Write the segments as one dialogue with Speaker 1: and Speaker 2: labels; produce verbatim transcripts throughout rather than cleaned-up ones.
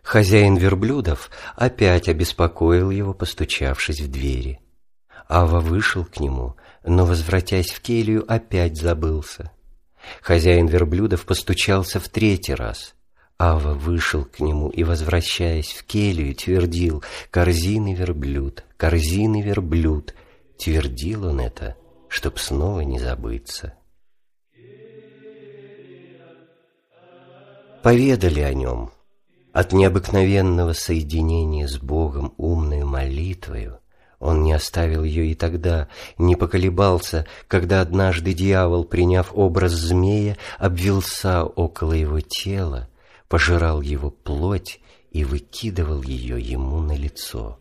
Speaker 1: Хозяин верблюдов опять обеспокоил его, постучавшись в двери. Авва вышел к нему, но, возвратясь в келью, опять забылся. Хозяин верблюдов постучался в третий раз. Авва вышел к нему и, возвращаясь в келью, твердил: «Корзины верблюд, корзины верблюд». Твердил он это, чтоб снова не забыться. Поведали о нем. От необыкновенного соединения с Богом умною молитвою он не оставил ее и тогда, не поколебался, когда однажды дьявол, приняв образ змея, обвился около его тела, пожирал его плоть и выкидывал ее ему на лицо.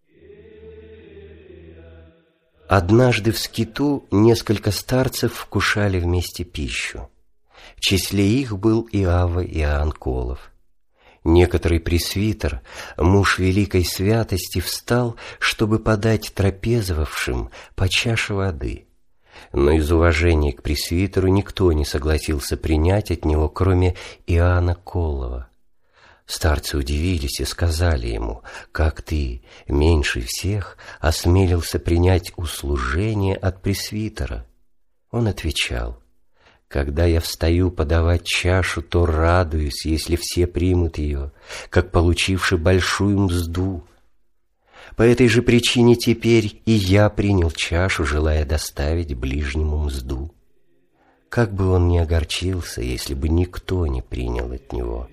Speaker 1: Однажды в скиту несколько старцев вкушали вместе пищу. В числе их был и Авва Иоанн Колов. Некоторый пресвитер, муж великой святости, встал, чтобы подать трапезовавшим по чаше воды. Но из уважения к пресвитеру никто не согласился принять от него, кроме Иоанна Колова. Старцы удивились и сказали ему: «Как ты, меньший всех, осмелился принять услужение от пресвитера?» Он отвечал: «Когда я встаю подавать чашу, то радуюсь, если все примут ее, как получивши большую мзду. По этой же причине теперь и я принял чашу, желая доставить ближнему мзду. Как бы он ни огорчился, если бы никто не принял от него».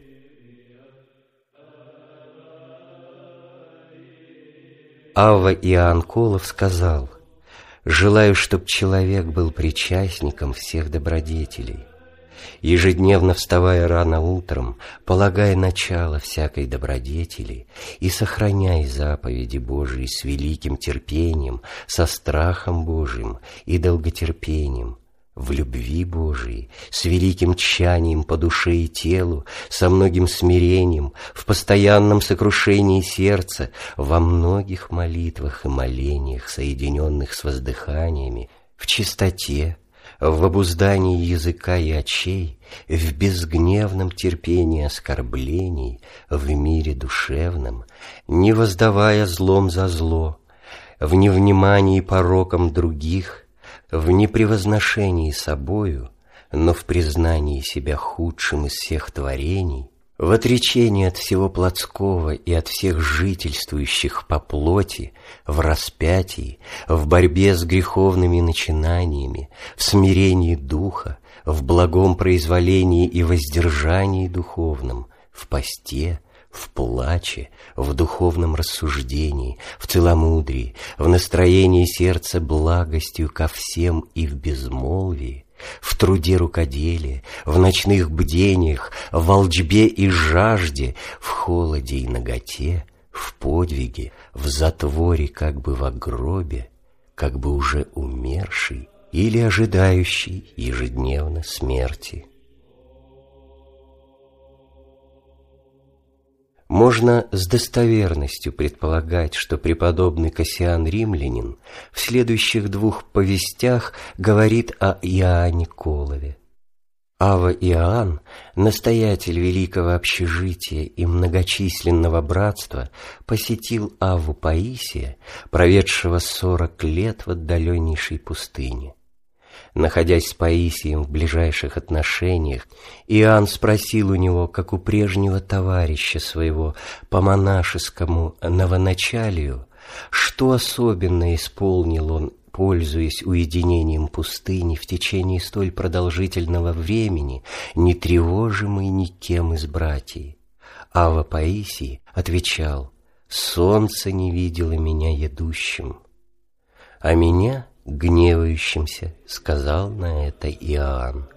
Speaker 1: Авва Иоанн Колов сказал: «Желаю, чтоб человек был причастником всех добродетелей. Ежедневно вставая рано утром, полагая начало всякой добродетели и сохраняй заповеди Божии с великим терпением, со страхом Божиим и долготерпением, в любви Божией, с великим тщанием по душе и телу, со многим смирением, в постоянном сокрушении сердца, во многих молитвах и молениях, соединенных с воздыханиями, в чистоте, в обуздании языка и очей, в безгневном терпении оскорблений, в мире душевном, не воздавая злом за зло, в невнимании порокам других, в непревозношении собою, но в признании себя худшим из всех творений, в отречении от всего плотского и от всех жительствующих по плоти, в распятии, в борьбе с греховными начинаниями, в смирении духа, в благом произволении и воздержании духовном, в посте, в плаче, в духовном рассуждении, в целомудрии, в настроении сердца благостью ко всем и в безмолвии, в труде рукоделия, в ночных бдениях, в волжбе и жажде, в холоде и наготе, в подвиге, в затворе как бы во гробе, как бы уже умерший или ожидающий ежедневно смерти». Можно с достоверностью предполагать, что преподобный Кассиан Римлянин в следующих двух повестях говорит о Иоанне Колове. Авва Иоанн, настоятель великого общежития и многочисленного братства, посетил Авву Паисия, проведшего сорок лет в отдаленнейшей пустыне. Находясь с Паисием в ближайших отношениях, Иоанн спросил у него, как у прежнего товарища своего по монашескому новоначалию, что особенно исполнил он, пользуясь уединением пустыни в течение столь продолжительного времени, не тревожимый никем из братьев. Авва Паисий отвечал: «Солнце не видело меня едущим, а меня гневающимся», — сказал на это Иоанн.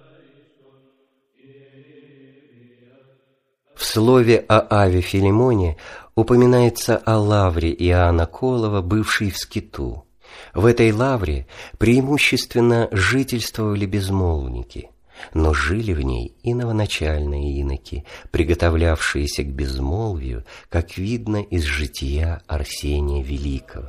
Speaker 1: В слове о Аве Филимоне упоминается о лавре Иоанна Колова, бывшей в скиту. В этой лавре преимущественно жительствовали безмолвники, но жили в ней и новоначальные иноки, приготовлявшиеся к безмолвию, как видно из жития Арсения Великого.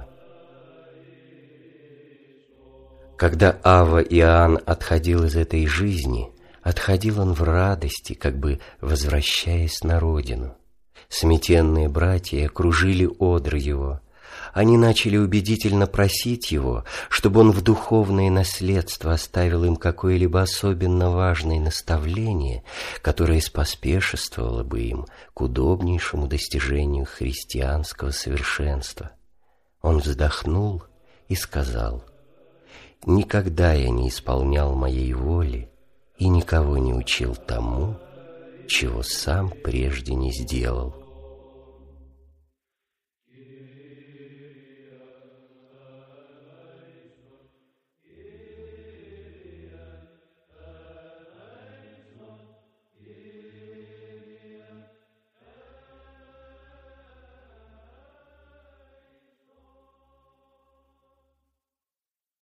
Speaker 1: Когда Авва Иоанн отходил из этой жизни, отходил он в радости, как бы возвращаясь на родину. Сметенные братья окружили одр его. Они начали убедительно просить его, чтобы он в духовное наследство оставил им какое-либо особенно важное наставление, которое споспешествовало бы им к удобнейшему достижению христианского совершенства. Он вздохнул и сказал: «Никогда я не исполнял моей воли и никого не учил тому, чего сам прежде не сделал».